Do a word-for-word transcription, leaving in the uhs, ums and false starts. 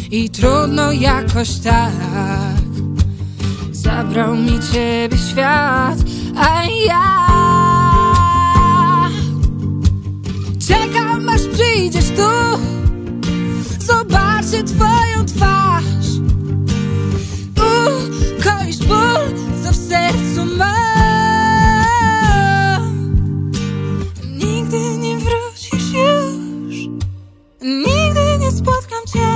i trudno jakoś tak. Zabrał mi ciebie świat, a ja czekam, aż przyjdziesz tu, zobaczę twoją twarz. Ukoisz ból, co w sercu mam. Nigdy nie wrócisz już, nigdy nie spotkam cię.